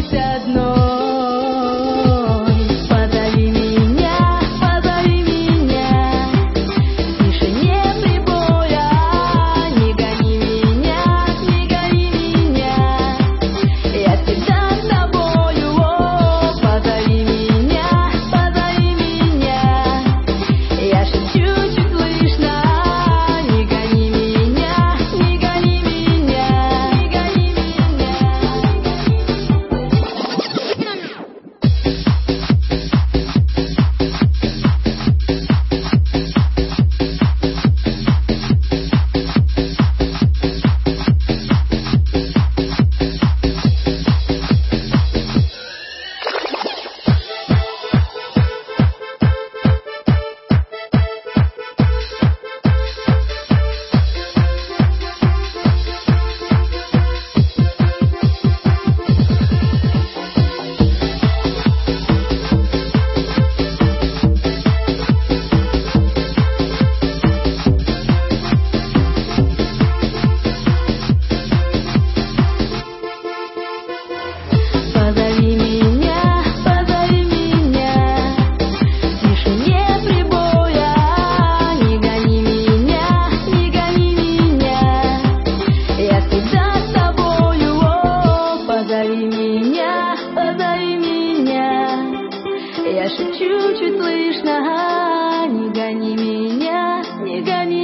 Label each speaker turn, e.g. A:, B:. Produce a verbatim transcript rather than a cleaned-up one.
A: быть одной. Позови меня, позови меня, в тишине прибоя. Не гони меня, не гони меня, я всегда с тобою. Позови меня, позови меня, я шепчу чуть слышно. Не гони меня, не гони меня, не гони меня. Позови меня, позови меня, в тишине прибоя. Не гони меня, не гони меня, я всегда с тобою. Позови меня, позови меня, я шепчу чуть слышно. Не гони меня, не гони